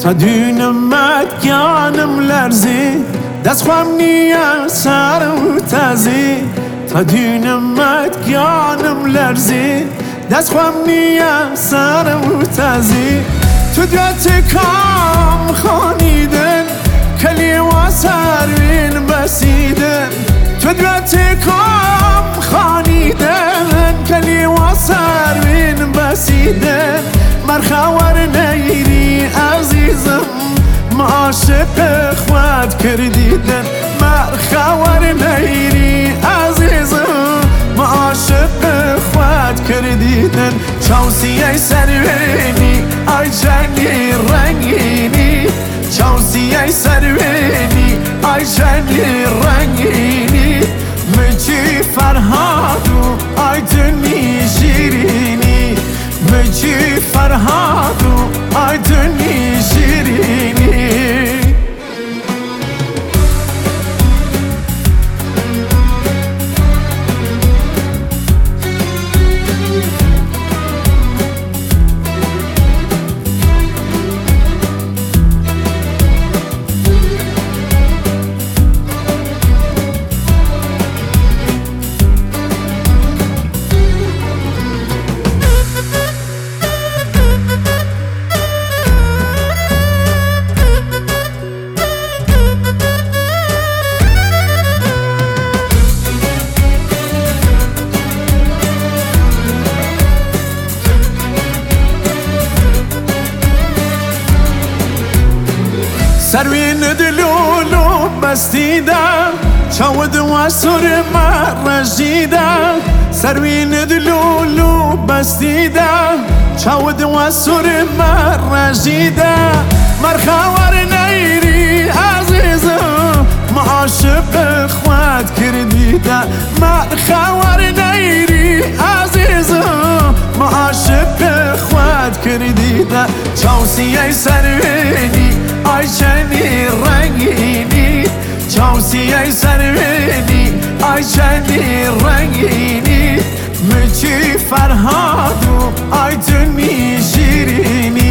تا دونمت گیانم لرزی دست خوام نیه سر و تازی تا دونمت گیانم لرزی دست خوام نیه سر و تازی تو دوت کام خانیدن کلی و سروین بسیدن تو دوت کام خانیدن کلی و سروین بسیدن مرخور نیری عزیزم عاشق خواد کردیدن مرخور نیری عزیزم عاشق خواد کردیدن چاوسیه سروینی آی جنی رنگینی چاوسیه سروینی آی جنی رنگینی مجی فرهادو آی دنی شیرینی مجی فرهادو آی دنی شیرینی سروین دلولو بستیدم چاود و سر مرجیدم سروین دلولو بستیدم چاود و سر مرجیدم مرخور نیری عزیزم عاشق خواد کردیدم مرخور نیری عزیزم عاشق خواد کردیدم چاوسیه سروینی آی چنی رنگینی چاوسیه سروینی آی چنی رنگینی مجی فرهادو آی دنی شیرینی